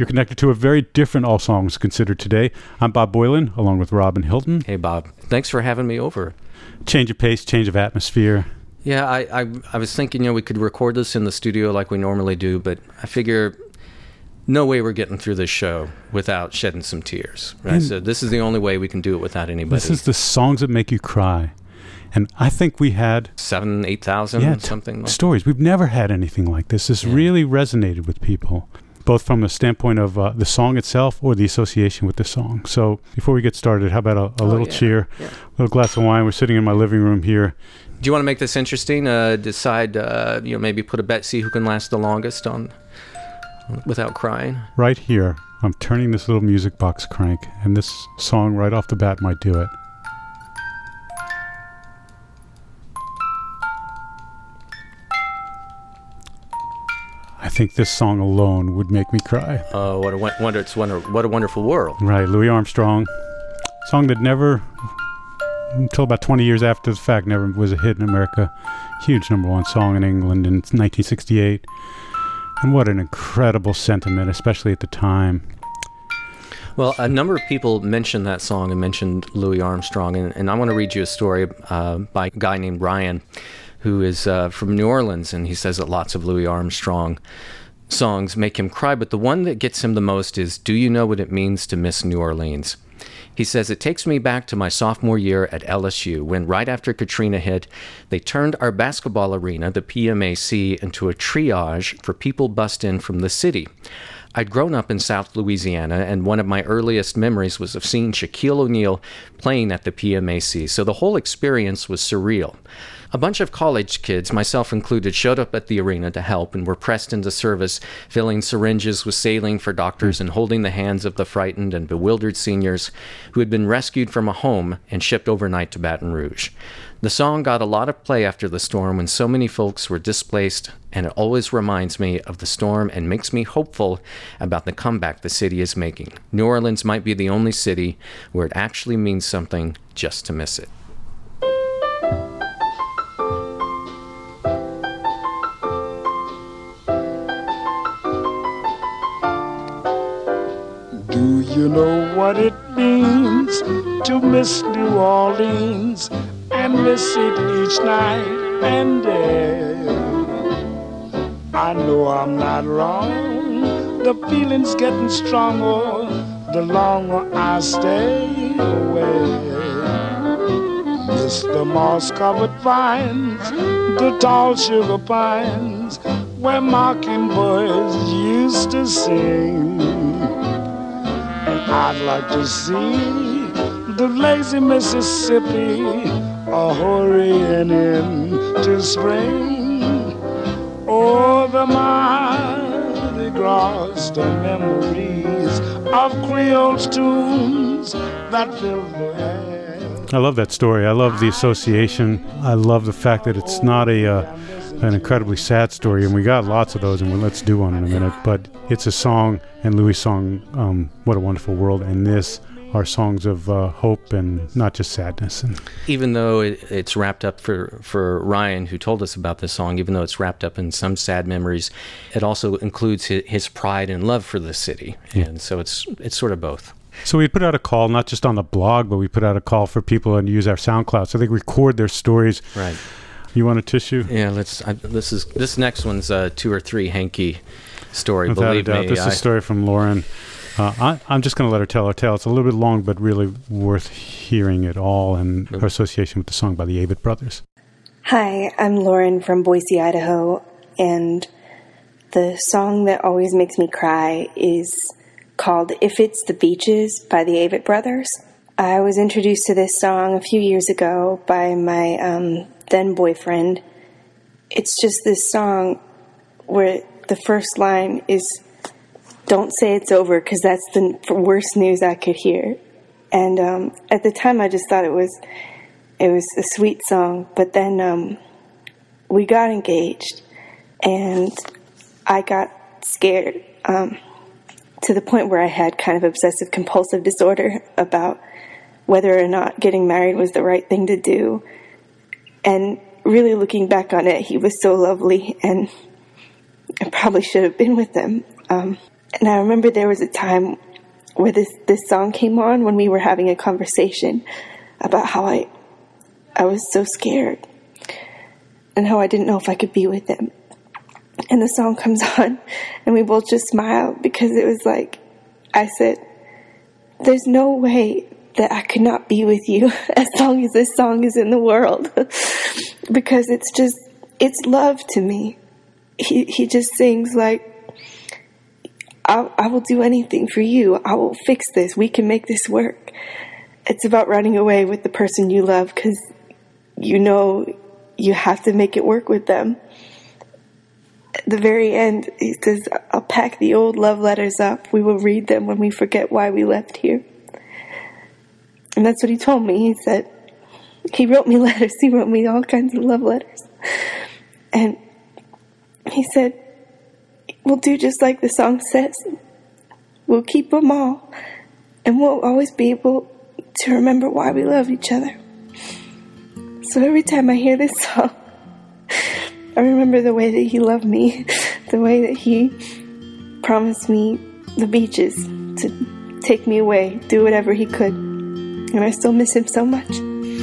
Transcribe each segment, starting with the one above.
You're connected to a very different All Songs Considered today. I'm Bob Boylan, along with Robin Hilton. Hey, Bob. Thanks for having me over. Change of pace, change of atmosphere. Yeah, I was thinking, we could record this in the studio like we normally do, but I figure no way we're getting through this show without shedding some tears, right? So this is the only way we can do it without anybody. This is the songs that make you cry. And I think we had 7,000, 8,000, something like stories. We've never had anything like this. This really resonated with people, both from the standpoint of the song itself or the association with the song. So before we get started, how about a little cheer, a little glass of wine? We're sitting in my living room here. Do you want to make this interesting? Decide, maybe put a bet, see who can last the longest on without crying? Right here, I'm turning this little music box crank, and this song right off the bat might do it. I think this song alone would make me cry. Oh, what a wonderful world. Right, Louis Armstrong. Song that never, until about 20 years after the fact, never was a hit in America. Huge #1 song in England in 1968. And what an incredible sentiment, especially at the time. Well, a number of people mentioned that song and mentioned Louis Armstrong, and I want to read you a story by a guy named Ryan, who is from New Orleans, and he says that lots of Louis Armstrong songs make him cry, but the one that gets him the most is "Do You Know What It Means to Miss New Orleans?" He says, "It takes me back to my sophomore year at LSU when right after Katrina hit, they turned our basketball arena, the PMAC, into a triage for people bussed in from the city. I'd grown up in South Louisiana, and one of my earliest memories was of seeing Shaquille O'Neal playing at the PMAC, so the whole experience was surreal. A bunch of college kids, myself included, showed up at the arena to help and were pressed into service, filling syringes with saline for doctors and holding the hands of the frightened and bewildered seniors who had been rescued from a home and shipped overnight to Baton Rouge. The song got a lot of play after the storm when so many folks were displaced, and it always reminds me of the storm and makes me hopeful about the comeback the city is making. New Orleans might be the only city where it actually means something just to miss it." Do you know what it means to miss New Orleans and miss it each night and day? I know I'm not wrong. The feeling's getting stronger the longer I stay away. Miss the moss-covered vines, the tall sugar pines, where mockingbirds used to sing. I'd like to see the lazy Mississippi hurrying into spring. Oh, the Mardi Gras, the memories of Creole's tunes that fill the air. I love that story. I love the association. I love the fact that it's not an incredibly sad story, and we got lots of those, and let's do one in a minute. But it's a song, and Louis' song, "What a Wonderful World," and this are songs of hope and not just sadness. And even though it's wrapped up for Ryan, who told us about this song, even though it's wrapped up in some sad memories, it also includes his pride and love for the city, and so it's sort of both. So we put out a call, not just on the blog, but we put out a call for people to use our SoundCloud so they record their stories. Right. You want a tissue? Yeah, this next one's a 2 or 3 hanky story. Without believe a doubt. me. This is a story from Lauren. I'm just going to let her tell her tale. It's a little bit long, but really worth hearing it all, and her association with the song by the Avett Brothers. Hi, I'm Lauren from Boise, Idaho, and the song that always makes me cry is called "If It's the Beaches" by the Avett Brothers. I was introduced to this song a few years ago by my then boyfriend. It's just this song where the first line is, "Don't say it's over," because that's the worst news I could hear. And at the time, I just thought it was a sweet song. But then we got engaged, and I got scared to the point where I had kind of obsessive-compulsive disorder about whether or not getting married was the right thing to do. And really looking back on it, he was so lovely, and I probably should have been with him. And I remember there was a time where this song came on when we were having a conversation about how I was so scared and how I didn't know if I could be with him. And the song comes on and we both just smiled because it was like, I said, there's no way that I could not be with you as long as this song is in the world. Because it's love to me. He just sings like, I will do anything for you. I will fix this. We can make this work. It's about running away with the person you love because you know you have to make it work with them. At the very end, he says, I'll pack the old love letters up. We will read them when we forget why we left here. And that's what he told me. He said, he wrote me letters. He wrote me all kinds of love letters. And he said, we'll do just like the song says. We'll keep them all. And we'll always be able to remember why we love each other. So every time I hear this song, I remember the way that he loved me, the way that he promised me the beaches to take me away, do whatever he could. And I still miss him so much.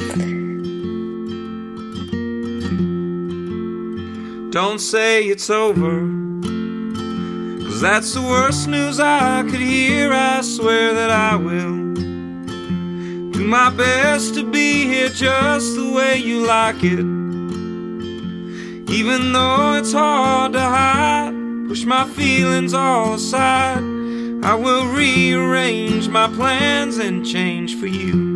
Don't say it's over, 'cause that's the worst news I could hear. I swear that I will do my best to be here just the way you like it. Even though it's hard to hide, push my feelings all aside. I will rearrange my plans and change for you.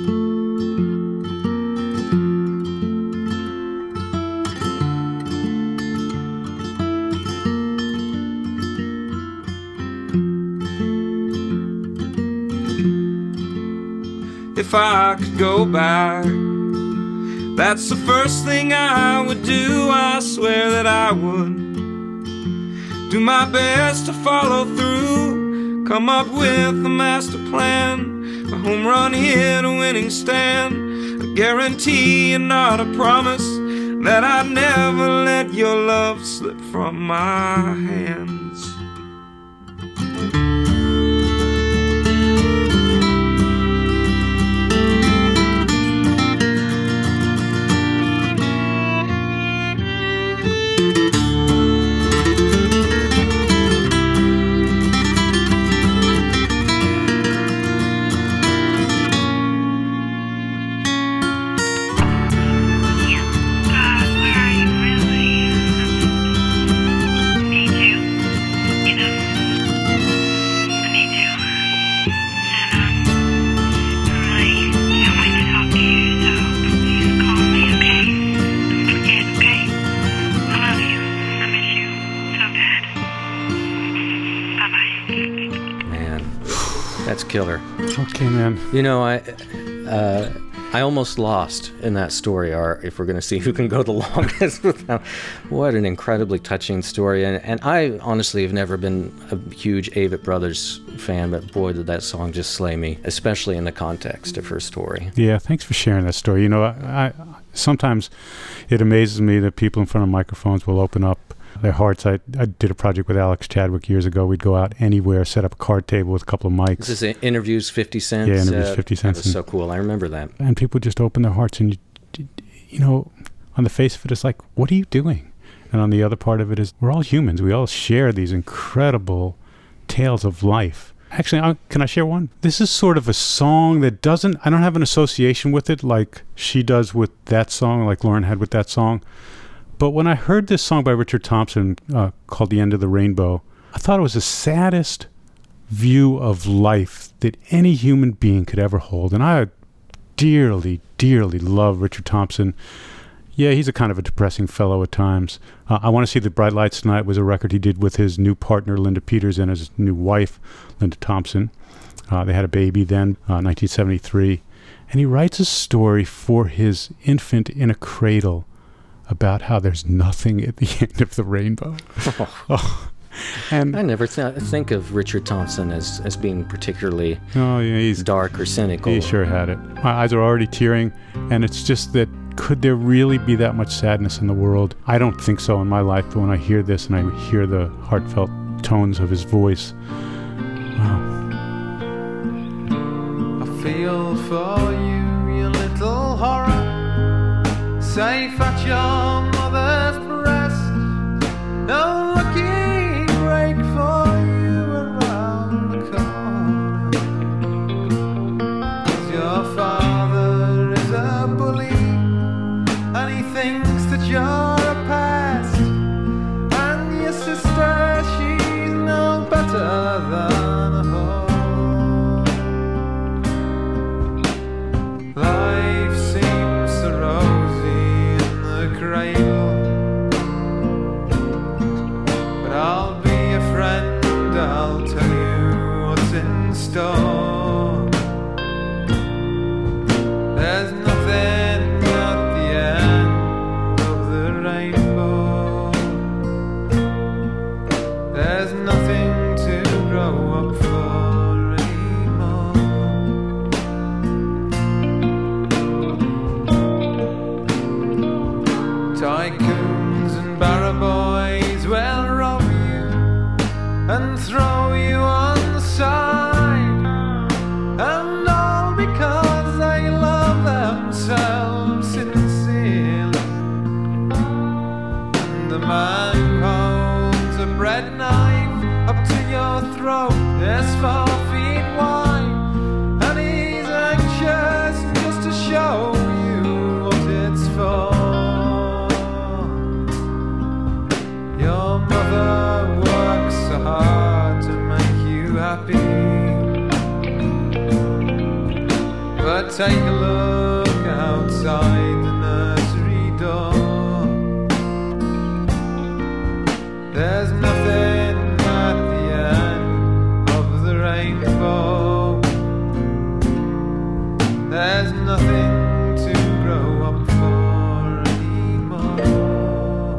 If I could go back, that's the first thing I would do. I swear that I would do my best to follow through, come up with a master plan, a home run hit, a winning stand, a guarantee and not a promise that I'd never let your love slip from my hands. Killer. Okay, man. You know, I almost lost in that story, or if we're going to see who can go the longest without. What an incredibly touching story. And I honestly have never been a huge Avett Brothers fan, but boy, did that song just slay me, especially in the context of her story. Yeah, thanks for sharing that story. You know, I sometimes it amazes me that people in front of microphones will open up their hearts. I did a project with Alex Chadwick years ago. We'd go out anywhere, set up a card table with a couple of mics. This is Interviews 50 Cents? Yeah, Interviews 50 Cents. That was so cool. I remember that. And people just open their hearts, and you know, on the face of it, it's like, what are you doing? And on the other part of it is, we're all humans. We all share these incredible tales of life. Actually, can I share one? This is sort of a song that I don't have an association with it like she does with that song, like Lauren had with that song. But when I heard this song by Richard Thompson called The End of the Rainbow, I thought it was the saddest view of life that any human being could ever hold. And I dearly, dearly love Richard Thompson. Yeah, he's a kind of a depressing fellow at times. I Want to See the Bright Lights Tonight was a record he did with his new partner, Linda Peters, and his new wife, Linda Thompson. They had a baby then, 1973. And he writes a story for his infant in a cradle about how there's nothing at the end of the rainbow. And I never think of Richard Thompson as being particularly he's dark or cynical. He sure had it. My eyes are already tearing, and it's just that, could there really be that much sadness in the world? I don't think so in my life, but when I hear this and I hear the heartfelt tones of his voice. Wow. I feel for you, you little horror, safe at your mother's breast. No lucky break for you around the corner. 'Cause your father is a bully, and he thinks that you're a pest. And your sister, she's no better than a whore. Life seems so rosy in the cradle, but I'll be a friend, I'll tell you what's in store. There's nothing at the end of the rainbow. There's nothing to grow up for anymore. Tycoons and barra boys will rob you and throw you on the side, and all because they love themselves sincerely. And the man who holds a bread knife up to your throat is 4 feet wide, and he's anxious just to show you what it's for. Your mother works so hard to make you happy, but take a look outside the nursery door. There's nothing at the end of the rainbow. There's nothing to grow up for anymore.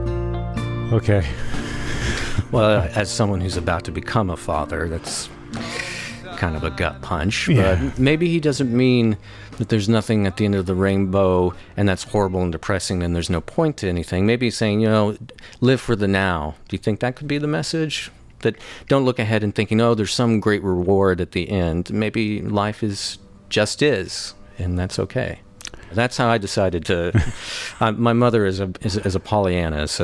Okay. Well, as someone who's about to become a father, that's kind of a gut punch. Yeah. But maybe he doesn't mean that there's nothing at the end of the rainbow and that's horrible and depressing and there's no point to anything. Maybe he's saying, live for the now. Do you think that could be the message? That don't look ahead and thinking, oh, there's some great reward at the end. Maybe life is just is, and that's okay. That's how I decided to. My mother is a Pollyanna, so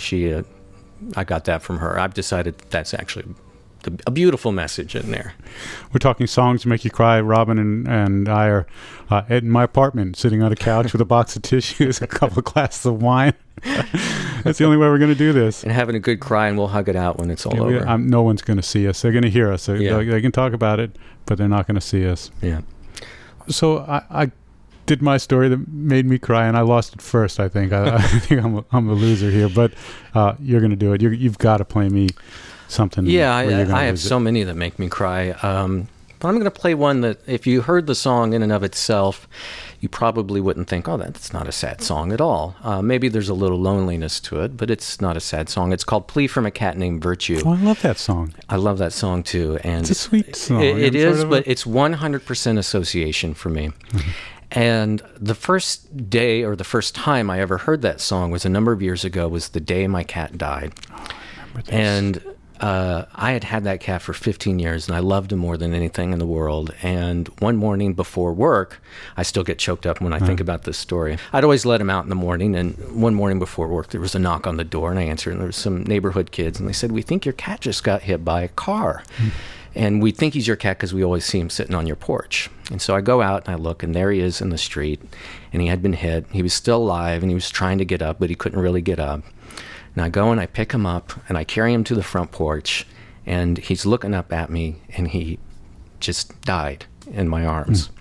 I got that from her. I've decided that's actually a beautiful message in there. We're talking songs to make you cry. Robin and I are in my apartment, sitting on a couch with a box of tissues, a couple of glasses of wine. That's the only way we're going to do this. And having a good cry, and we'll hug it out when it's all over. No one's going to see us. They're going to hear us. They can talk about it, but they're not going to see us. Yeah. So I did my story that made me cry, and I lost it first. I think I think I'm a loser here, but you're going to do it. You've got to play me something. Yeah, I have so many that make me cry. But I'm going to play one that, if you heard the song in and of itself, you probably wouldn't think, oh, that's not a sad song at all. Maybe there's a little loneliness to it, but it's not a sad song. It's called Plea from a Cat Named Virtue. Oh, I love that song. I love that song, too. And it's a sweet song. It is, but it's 100% association for me. Mm-hmm. And the first day, or the first time I ever heard that song was a number of years ago, was the day my cat died. Oh, I remember this. And I had that cat for 15 years, and I loved him more than anything in the world. And one morning before work, I still get choked up when I think about this story. I'd always let him out in the morning, and one morning before work, there was a knock on the door, and I answered, and there was some neighborhood kids, and they said, "We think your cat just got hit by a car." And we think he's your cat because we always see him sitting on your porch. And so I go out and I look, and there he is in the street, and he had been hit. He was still alive, and he was trying to get up, but he couldn't really get up. And I go and I pick him up, and I carry him to the front porch, and he's looking up at me, and he just died in my arms.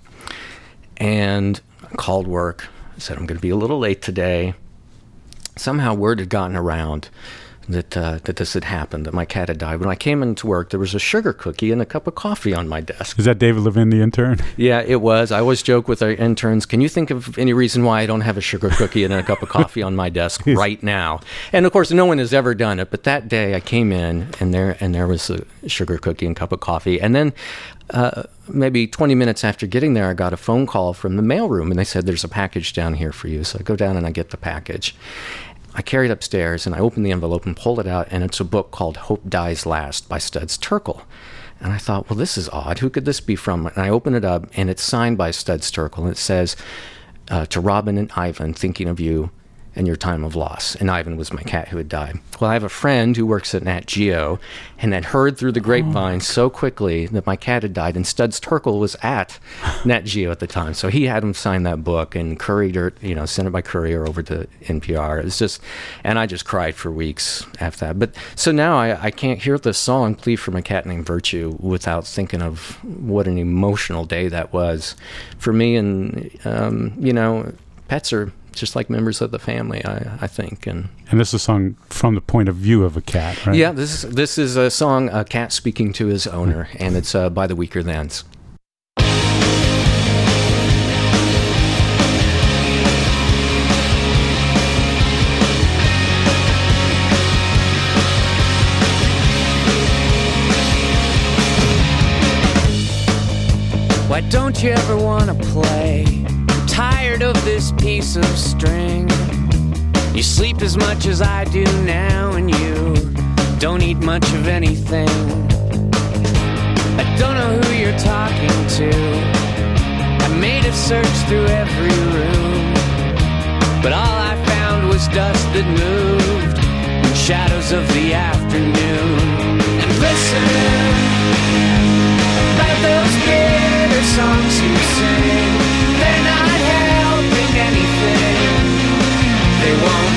And I called work. I said, I'm going to be a little late today. Somehow word had gotten around that this had happened, that my cat had died. When I came into work, there was a sugar cookie and a cup of coffee on my desk. Is that David Levin, the intern? Yeah, it was. I always joke with our interns, can you think of any reason why I don't have a sugar cookie and a cup of coffee on my desk right now? And of course, no one has ever done it. But that day I came in, and there was a sugar cookie and cup of coffee. And then maybe 20 minutes after getting there, I got a phone call from the mailroom, and they said, there's a package down here for you. So I go down and I get the package. I carried upstairs, and I opened the envelope and pulled it out, and it's a book called Hope Dies Last by Studs Terkel. And I thought, well, this is odd. Who could this be from? And I open it up, and it's signed by Studs Terkel, and it says, to Robin and Ivan, thinking of you and your time of loss. And Ivan was my cat who had died. Well, I have a friend who works at Nat Geo and had heard through the grapevine so quickly that my cat had died, and Studs Terkel was at Nat Geo at the time. So he had him sign that book and courier, sent it by courier over to NPR. It's just, and I just cried for weeks after that. But so now I can't hear the song Plea for My Cat Named Virtue without thinking of what an emotional day that was for me. And, pets are just like members of the family, I think. And this is a song from the point of view of a cat, right? Yeah, this is a song, a cat speaking to his owner, and it's by the Weaker Thans. Why don't you ever want to play? Tired of this piece of string. You sleep as much as I do now, and you don't eat much of anything. I don't know who you're talking to. I made a search through every room, but all I found was dust that moved in shadows of the afternoon. And listen, about those bitter songs you sing, they're not helping anything. They won't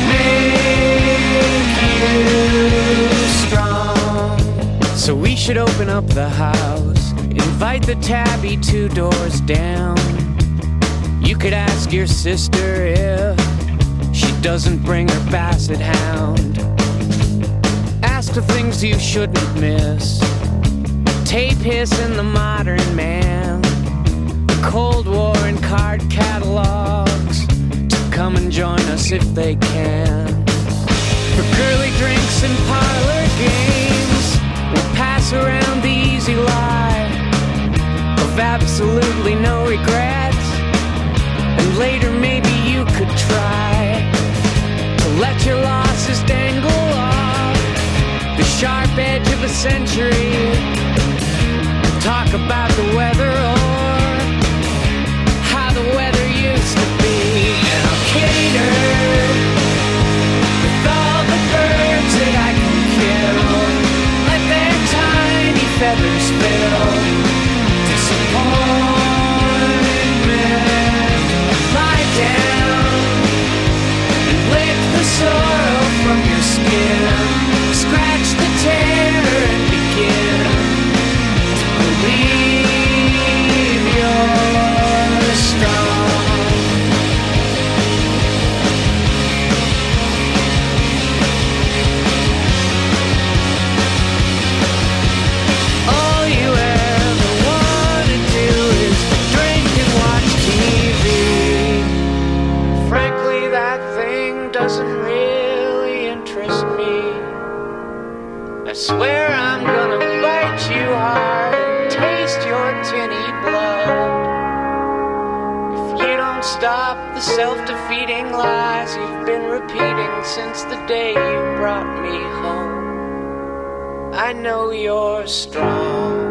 make you strong. So we should open up the house, invite the tabby 2 doors down. You could ask your sister if she doesn't bring her basset hound. Ask the things you shouldn't miss. Tape hiss in the modern man, Cold War and card catalogs, to come and join us if they can. For girly drinks and parlor games, we'll pass around the easy lie of absolutely no regrets. And later maybe you could try to let your losses dangle off the sharp edge of a century. Talk about the weather or how the weather used to be. And I'll cater with all the birds that I can kill. Let their tiny feathers fill disappointment. Lie down and lick the sorrow from your skin. Scratch the terror and begin to believe you're strong. All you ever want to do is drink and watch TV. Frankly, that thing doesn't really interest me. I swear I'm gonna bite you hard and taste your tinny blood if you don't stop the self-defeating lies you've been repeating since the day you brought me home. I know you're strong.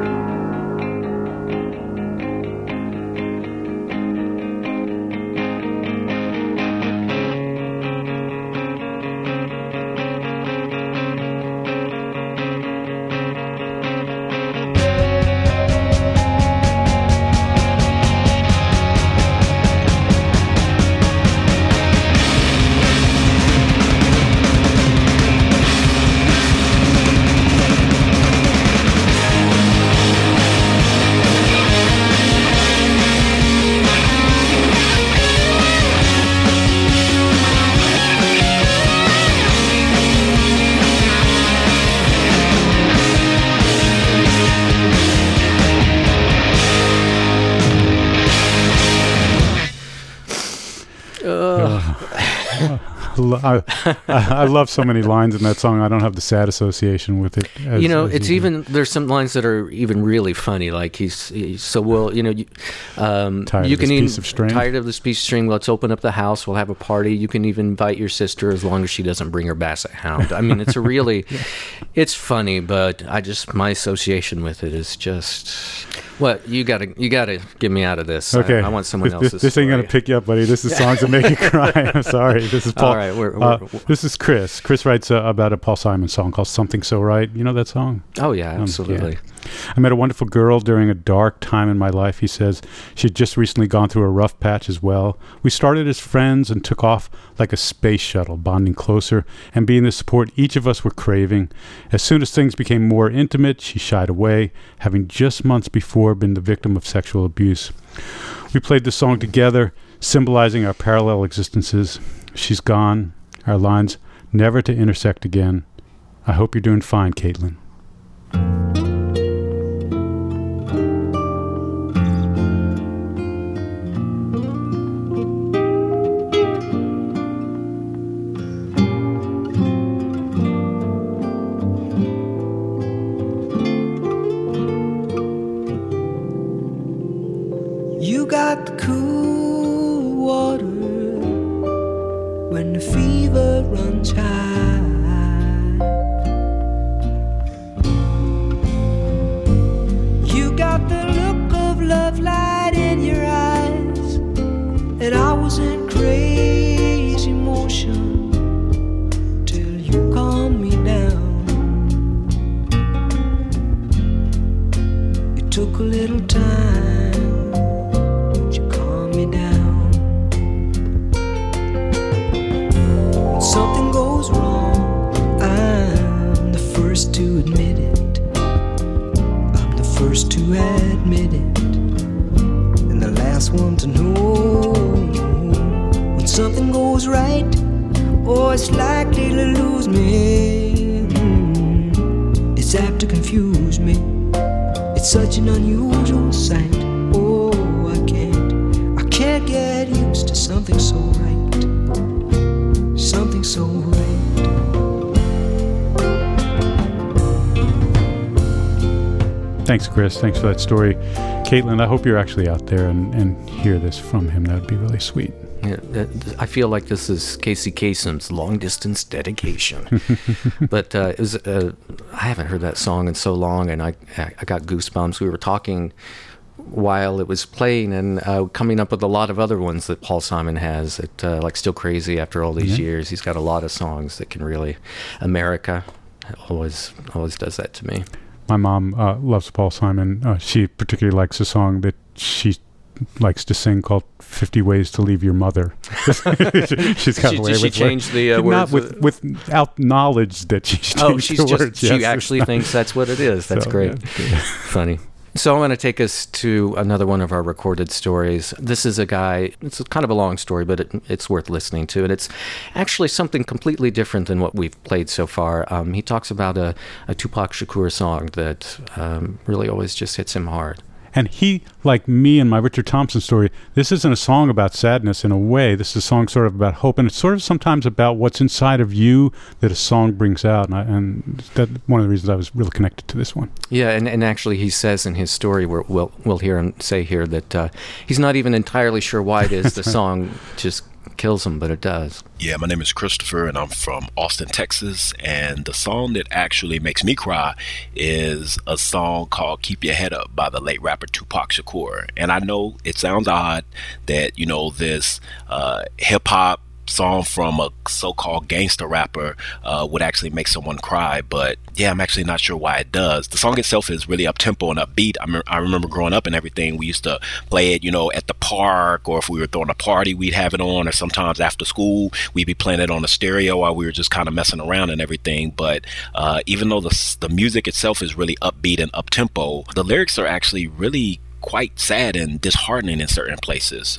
I love so many lines in that song. I don't have the sad association with it. It's even there's some lines that are even really funny. Like he's so well, you tired you of can this even piece of string. tired of this piece of string. Let's open up the house. We'll have a party. You can even invite your sister as long as she doesn't bring her basset hound. I mean, it's a really, it's funny, but my association with it is just. What you gotta get me out of this. Okay, I want someone else's. This ain't gonna pick you up, buddy. This is songs that make you cry. I'm sorry. This is Paul. All right, this is Chris. Chris writes about a Paul Simon song called "Something So Right." You know that song? Oh yeah, absolutely. I met a wonderful girl during a dark time in my life. He says she'd just recently gone through a rough patch as well. We started as friends and took off like a space shuttle, bonding closer and being the support each of us were craving. As soon as things became more intimate, she shied away, having just months before been the victim of sexual abuse. We played the song together, symbolizing our parallel existences. She's gone, our lines never to intersect again. I hope you're doing fine, Caitlin. You got the cool water when the fever runs high. You got the look of love light in your eyes, and I was in crazy motion till you calmed me down. It took a little time. Something goes wrong, I'm the first to admit it. I'm the first to admit it, and the last one to know. When something goes right, oh, it's likely to lose me. It's apt to confuse me. It's such an unusual sight. Oh, I can't get used to something so right. Something so right. Thanks, Chris. Thanks for that story. Caitlin, I hope you're actually out there and hear this from him. That would be really sweet. Yeah, I feel like this is Casey Kasem's long distance dedication. But it was, I haven't heard that song in so long, and I got goosebumps. We were talking while it was playing and coming up with a lot of other ones that Paul Simon has, that, like Still Crazy after all these years. He's got a lot of songs that can really, America always does that to me. My mom loves Paul Simon. She particularly likes a song that she likes to sing called 50 Ways to Leave Your Mother. She's got away with she changed the words? Not without knowledge that she changed the words. She actually thinks that's what it is. That's great. Yeah. Funny. So I want to take us to another one of our recorded stories. This is a guy, it's kind of a long story, but it's worth listening to. And it's actually something completely different than what we've played so far. He talks about a Tupac Shakur song that really always just hits him hard. And he, like me and my Richard Thompson story, this isn't a song about sadness in a way. This is a song sort of about hope, and it's sort of sometimes about what's inside of you that a song brings out. And that's one of the reasons I was really connected to this one. Yeah, and actually he says in his story, we'll hear him say here that he's not even entirely sure why it is the song just kills him, but it does. Yeah, my name is Christopher, and I'm from Austin, Texas, and the song that actually makes me cry is a song called Keep Your Head Up by the late rapper Tupac Shakur. And I know it sounds odd that, this hip-hop song from a so-called gangster rapper would actually make someone cry, but yeah, I'm actually not sure why it does. The song itself is really up-tempo and upbeat. I remember growing up and everything, we used to play it, at the park, or if we were throwing a party, we'd have it on, or sometimes after school, we'd be playing it on the stereo while we were just kind of messing around and everything. But even though the music itself is really upbeat and up-tempo, the lyrics are actually really quite sad and disheartening in certain places.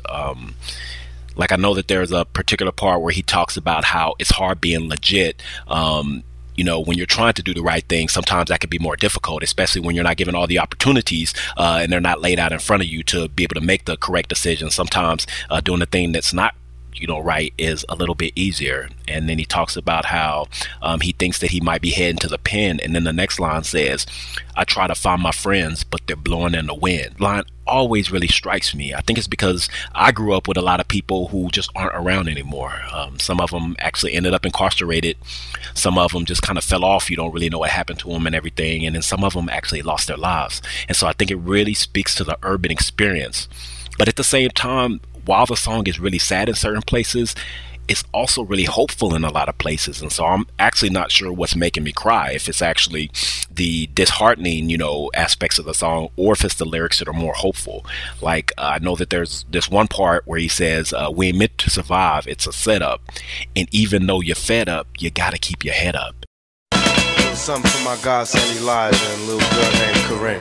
Like, I know that there's a particular part where he talks about how it's hard being legit. When you're trying to do the right thing, sometimes that can be more difficult, especially when you're not given all the opportunities and they're not laid out in front of you to be able to make the correct decision. Sometimes doing the thing that's not write is a little bit easier. And then he talks about how he thinks that he might be heading to the pen. And then the next line says, I try to find my friends, but they're blowing in the wind. Line always really strikes me. I think it's because I grew up with a lot of people who just aren't around anymore. Some of them actually ended up incarcerated. Some of them just kind of fell off. You don't really know what happened to them and everything. And then some of them actually lost their lives. And so I think it really speaks to the urban experience. But at the same time, while the song is really sad in certain places, it's also really hopeful in a lot of places. And so I'm actually not sure what's making me cry, if it's actually the disheartening, aspects of the song, or if it's the lyrics that are more hopeful. Like, I know that there's this one part where he says, we ain't meant to survive, it's a setup. And even though you're fed up, you gotta keep your head up. Something for my godson Elijah and a little girl named Corinne.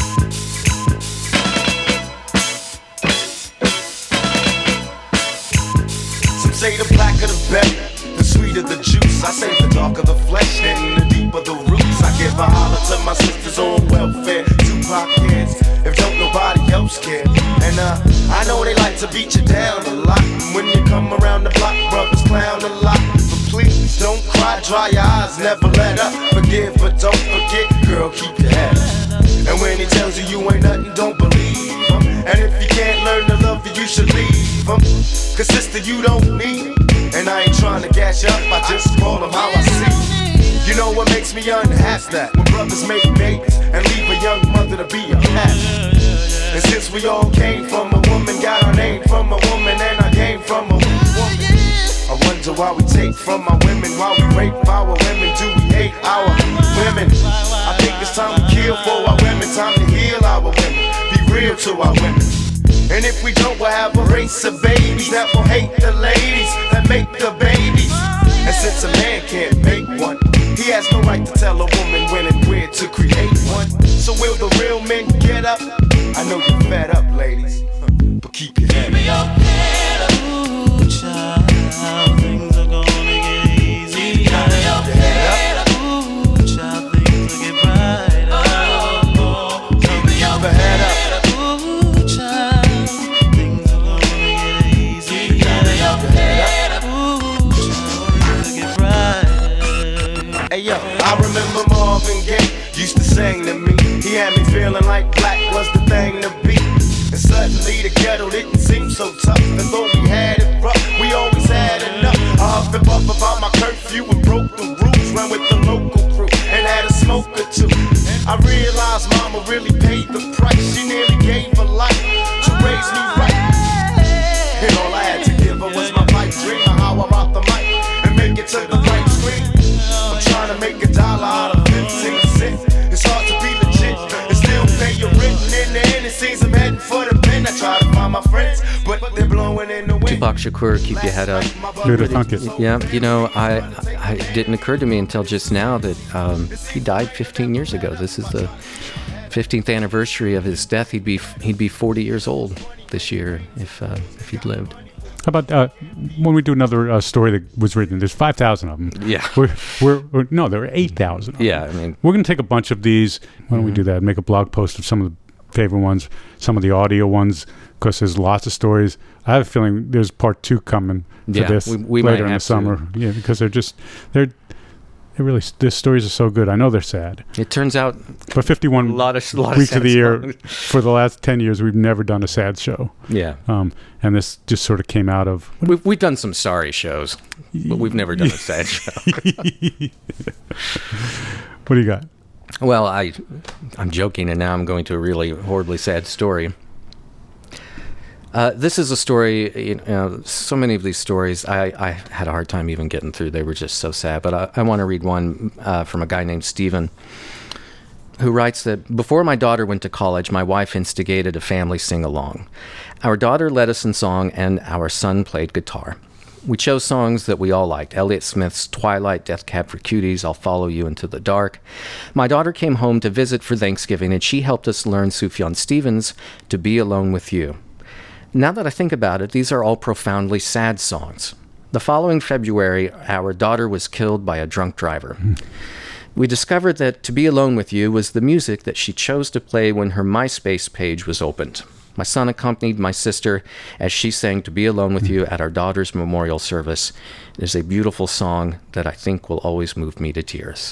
Say the blacker the better, the sweeter the juice. I say the darker the flesh and the deeper the roots. I give a holler to my sisters on welfare, Tupac kids, if don't nobody else care. And I know they like to beat you down a lot. And when you come around the block, brothers clown a lot. But please don't cry, dry your eyes, never let up. Forgive but don't forget, girl, keep your head up. And when he tells you you ain't nothing, don't believe him. And if you can't learn to love you, you should leave him. Cause sister, you don't need him. And I ain't trying to gas you up, I just call him how I see. You know what makes me unhappy? That when brothers make babies and leave a young mother to be unhappy. And since we all came from a woman, got our name from a woman, and I came from a woman, I wonder why we take from our women, why we rape our women, do we hate our women? I think it's time to kill for our women, time to heal our women, be real to our women. And if we don't, we'll have a race of babies that will hate the ladies that make the babies. And since a man can't make one, he has no right to tell a woman when and where to create one. So will the real men get up? I know you're fed up, ladies, but keep your head up. Ooh, child, things are gonna get easy. Keep your head up. Ooh, child, things will get brighter. Oh, keep your head up. Hey yo, I remember Marvin Gaye used to sing to me. He had me feeling like black was the thing to be. And suddenly the ghetto didn't seem so tough. And though we had it rough, we always had enough. I huffed and puffed about my curfew and broke the rules. Ran with the local crew and had a smoke or two. I realized mama really paid the price. She nearly gave her life to raise me right. And all I had to give her was my pipe dream of how I rock the mic and make it to the right screen. I'm trying to make $1 out of 15 cents. It's hard to be legit and still pay your rent. And in the end, it seems I'm heading for the pen. I try to find my friends, but they're blowing in the wind. Tupac Shakur, keep your head up. Luda Funkit. Yeah, I didn't occur to me until just now that he died 15 years ago. This is the 15th anniversary of his death. He'd be 40 years old this year if he'd lived. How about when we do another story that was written? There's 5,000 of them. Yeah. No, there are 8,000 of them. Yeah, I mean, we're going to take a bunch of these. Why don't we do that? Make a blog post of some of the favorite ones, some of the audio ones, because there's lots of stories. I have a feeling there's part 2 coming for this we later might in the summer. To. Yeah, because they're really, the stories are so good. I know they're sad. It turns out, but 51 lot of weeks of the year songs. For the last 10 years, we've never done a sad show. Yeah. And this just sort of came out of. We've done some sorry shows, but we've never done a sad show. What do you got? Well, I'm joking, and now I'm going to a really horribly sad story. This is a story, so many of these stories, I had a hard time even getting through. They were just so sad. But I want to read one from a guy named Stephen, who writes that, before my daughter went to college, my wife instigated a family sing-along. Our daughter led us in song, and our son played guitar. We chose songs that we all liked. Elliott Smith's Twilight, Death Cab for Cuties, I'll Follow You Into the Dark. My daughter came home to visit for Thanksgiving, and she helped us learn Sufjan Stevens' To Be Alone With You. Now that I think about it, these are all profoundly sad songs. The following February, our daughter was killed by a drunk driver. We discovered that To Be Alone With You was the music that she chose to play when her MySpace page was opened. My son accompanied my sister as she sang To Be Alone With You at our daughter's memorial service. It is a beautiful song that I think will always move me to tears.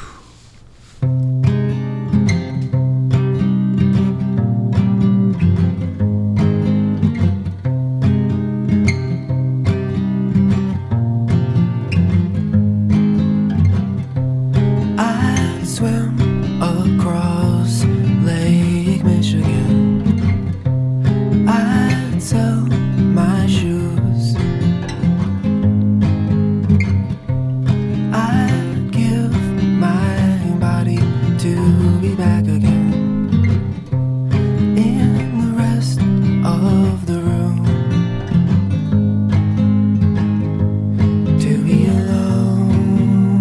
I swim across Lake Michigan. I'd sell my shoes. I'd give my body to be back again in the rest of the room. To be alone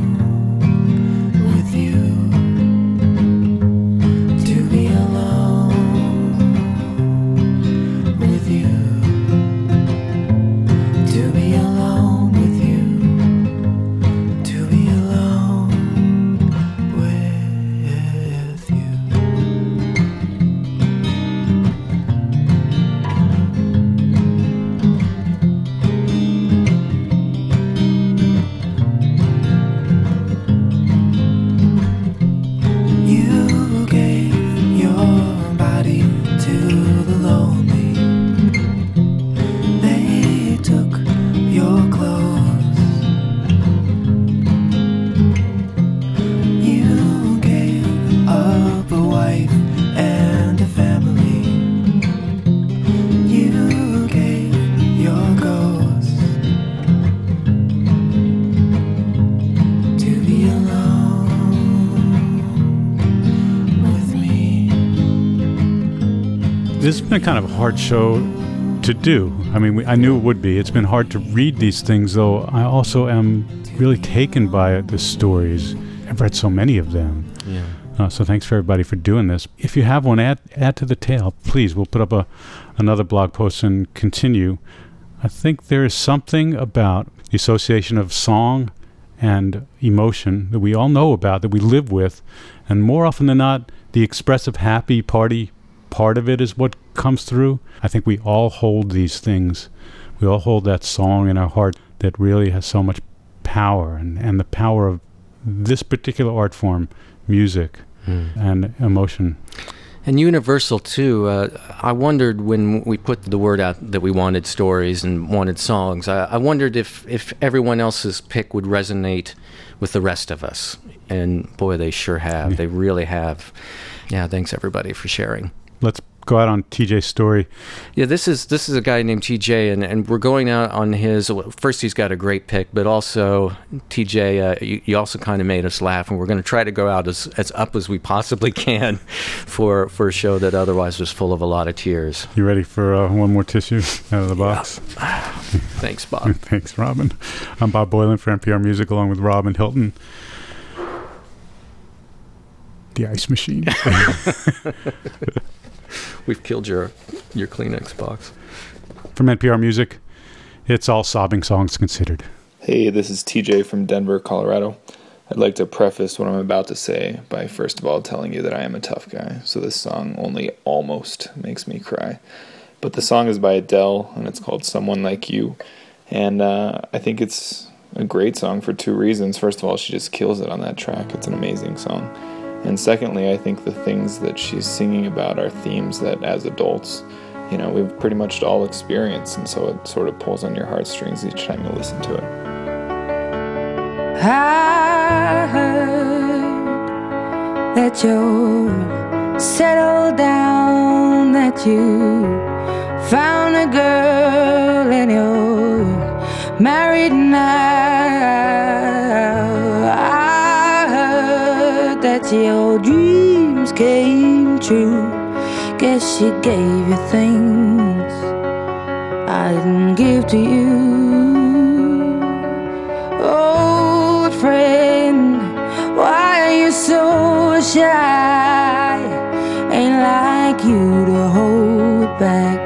with you. To be alone with you. To be alone with you. To be alone with you. You gave your body to the lonely. They took your clothes. You gave up a wife and a family. You gave your ghost to be alone with me. This has been kind of a hard show to do. I mean, I knew it would be. It's been hard to read these things, though. I also am really taken by the stories. I've read so many of them. Yeah. So thanks for everybody for doing this. If you have one, add to the tale, please. We'll put up another blog post and continue. I think there is something about the association of song and emotion that we all know about, that we live with, and more often than not, the expressive happy party part of it is what comes through. I think we all hold these things. We all hold that song in our heart that really has so much power, and the power of this particular art form, music and emotion. And universal, too. I wondered when we put the word out that we wanted stories and wanted songs, I wondered if everyone else's pick would resonate with the rest of us. And boy, they sure have. Yeah. They really have. Yeah, thanks everybody for sharing. Let's go out on TJ's story. Yeah, this is a guy named TJ, and we're going out on his. First, he's got a great pick, but also TJ, you also kind of made us laugh, and we're going to try to go out as up as we possibly can for a show that otherwise was full of a lot of tears. You ready for one more tissue out of the box? Yeah. Thanks, Bob. Thanks, Robin. I'm Bob Boylan for NPR Music, along with Robin Hilton. The ice machine. We've killed your Kleenex box. From NPR Music, it's All Sobbing Songs Considered. Hey, this is TJ from Denver, Colorado. I'd like to preface what I'm about to say by first of all telling you that I am a tough guy, so this song only almost makes me cry. But the song is by Adele, and it's called Someone Like You. And I think it's a great song for two reasons. First of all, she just kills it on that track. It's an amazing song. And secondly, I think the things that she's singing about are themes that as adults, you know, we've pretty much all experienced, and so it sort of pulls on your heartstrings each time you listen to it. I heard that you're settled down, that you found a girl and you're married now. I heard that your dreams came true. Guess she gave you things I didn't give to you. Old friend, why are you so shy? Ain't like you to hold back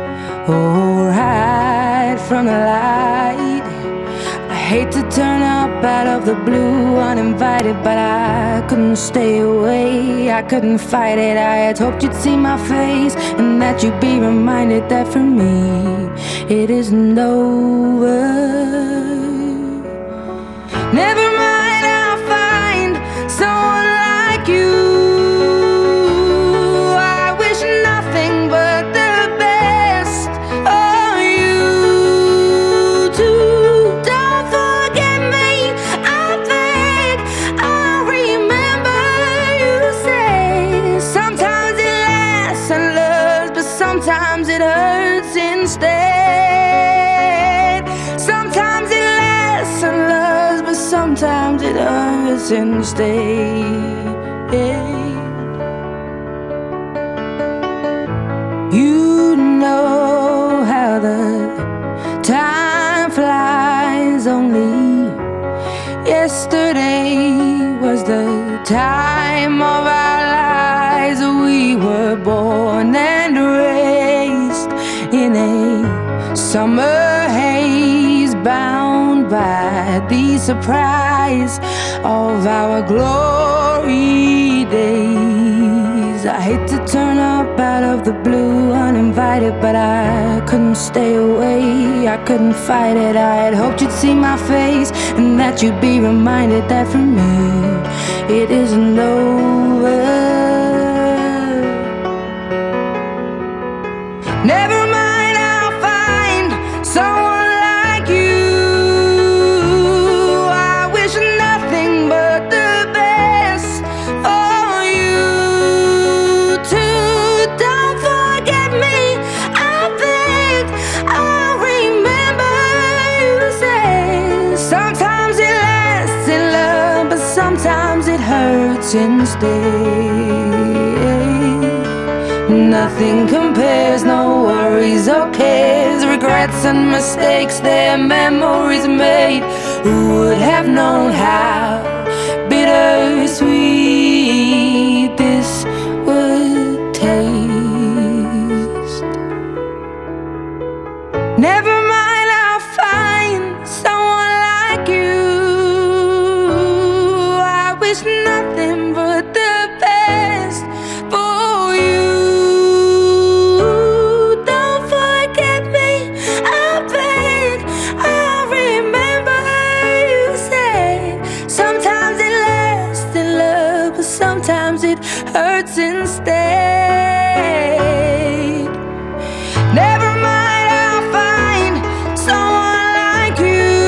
or hide from the light. I hate to turn up up out of the blue uninvited, but I couldn't stay away. I couldn't fight it. I had hoped you'd see my face and that you'd be reminded that for me it isn't over. Never mind, I'll find someone like you. I wish nothing but the best for you too. Don't forget me, I think I'll remember you say. Sometimes it lasts and loves, but sometimes it hurts instead. Sometimes it lasts and loves, but sometimes it hurts instead. You know how the time flies. Only yesterday was the time of our lives. We were born and raised in a summer haze, bound by the surprise of our glory days. I hate to turn up out of the blue uninvited, but I couldn't stay away. I couldn't fight it. I had hoped you'd see my face and that you'd be reminded that for me it isn't over. Never mind, I'll find someone like you. I wish nothing but the best for you too. Don't forget me, I think I'll remember you say. Sometimes it lasts in love, but sometimes it hurts instead. Nothing compares, no worries or cares, regrets and mistakes, their memories made. Who would have known how bittersweet this would taste? Never mind, I'll find someone like you. I wish nothing but the best for you. Don't forget me, I beg, I'll remember you say. Sometimes it lasts in love, but sometimes it hurts instead. Never mind, I'll find someone like you.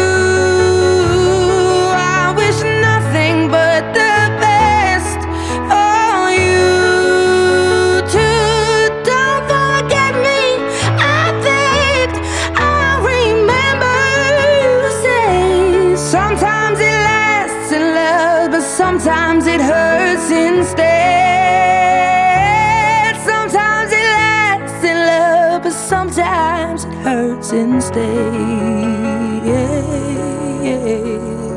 I wish nothing but the best for you too. Don't forget me, I think I'll remember you say. Sometimes it lasts in love, but sometimes it hurts instead. Sometimes it lasts in love, but sometimes it hurts instead.